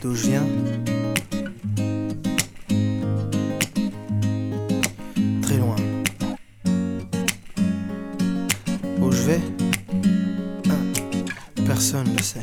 d'où je viens? Très loin. Où je vais? Personne ne le sait.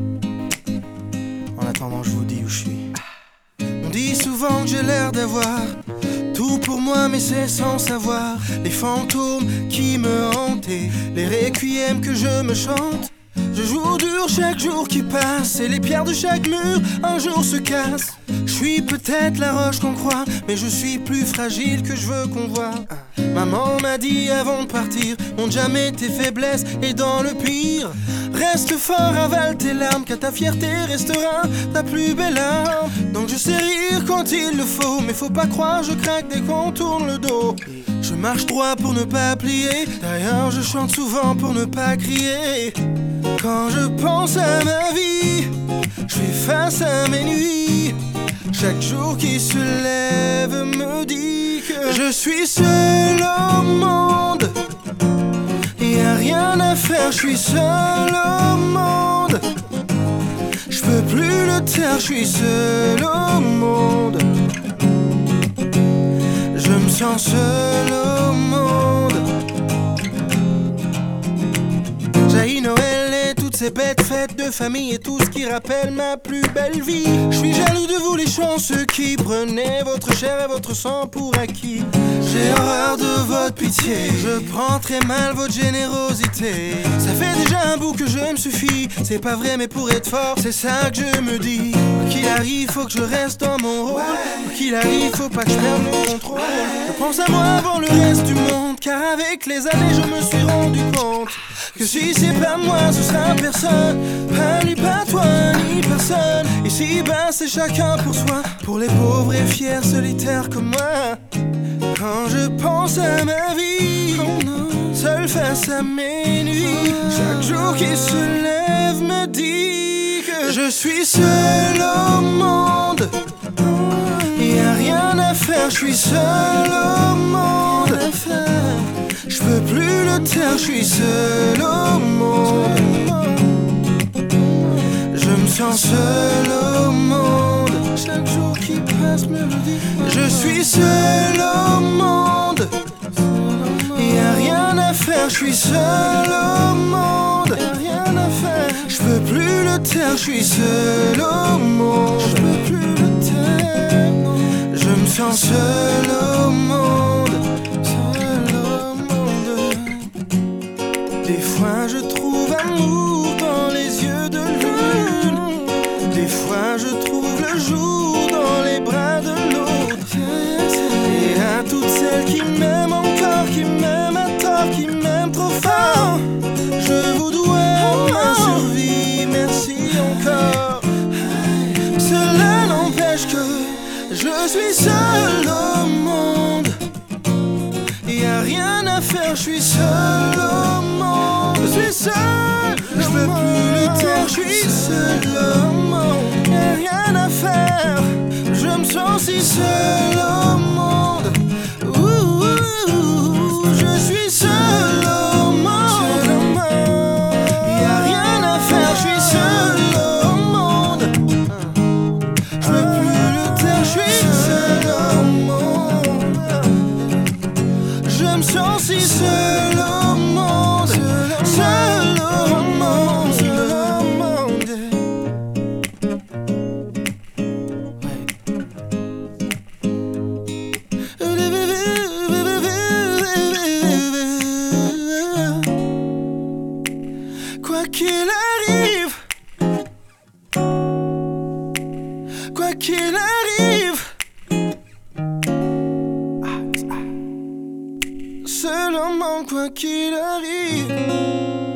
En attendant, je vous dis où je suis. On dit souvent que j'ai l'air d'avoir tout pour moi, mais c'est sans savoir les fantômes qui me hantent et les requiems que je me chante. Je joue dur chaque jour qui passe et les pierres de chaque mur un jour se cassent. Je suis peut-être la roche qu'on croit, mais je suis plus fragile que je veux qu'on voit. Maman m'a dit avant de partir, montre jamais tes faiblesses et dans le pire, reste fort, avale tes larmes, car ta fierté restera ta plus belle arme. Donc je sais rire quand il le faut, mais faut pas croire je craque dès qu'on tourne le dos. Je marche droit pour ne pas plier, d'ailleurs je chante souvent pour ne pas crier. Quand je pense à ma vie, je fais face à mes nuits. Chaque jour qui se lève me dit que je suis seul au monde. Y a rien à faire, je suis seul au monde. Je peux plus le taire, je suis seul au monde. Je me sens seul au monde. Jaillit Noël et toutes ces bêtes fêtes de famille et tout ce qui rappelle ma plus belle vie. Je suis jaloux de vous les chanceux qui prenez votre chair et votre sang pour acquis. J'ai horreur de votre pitié, je prends très mal votre générosité. Ça fait déjà un bout que je me suffis, c'est pas vrai mais pour être fort, c'est ça que je me dis. Quoi qu'il arrive, faut que je reste dans mon rôle. Quoi qu'il arrive, faut pas que je perde le contrôle. Je pense à moi avant le reste du monde, car avec les années je me suis rendu compte que si c'est pas moi, ce sera personne. Pas lui, pas toi, ni personne. Ici, ben c'est chacun pour soi. Pour les pauvres et fiers solitaires comme moi. Quand je pense à ma vie, seul face à mes nuits, chaque jour qui se lève me dit que je suis seul au monde. Y a rien à faire, je suis seul au monde. Je peux plus le taire, je suis seul au monde. Je me sens seul au monde. Chaque jour qui passe me le dit. Je suis seul au monde. Y a rien à faire, je suis seul au monde. Y a rien à faire. Je peux plus le taire, je suis seul au monde. Je peux plus le taire. Je me sens seul au monde. Des fois je trouve amour dans les yeux de l'une. Des fois je trouve le jour dans les bras de l'autre. Et à toutes celles qui m'aiment encore, qui m'aiment à tort, qui m'aiment trop fort, je vous dois ma survie, merci encore. Cela n'empêche que je suis seul au monde. Y a rien à faire, je suis seul au monde. Je suis seul, je peux plus le taire, je suis seul au monde. Y a rien à faire, je me sens si seul au monde. Je suis seul au monde. Y a rien à faire, je suis seul au monde. Je peux plus le taire, je suis seul au monde. Je me sens si seul au monde, seul au monde, seul au monde. Quoi qu'il arrive, quoi qu'il arrive, seul au monde, quoi qu'il arrive.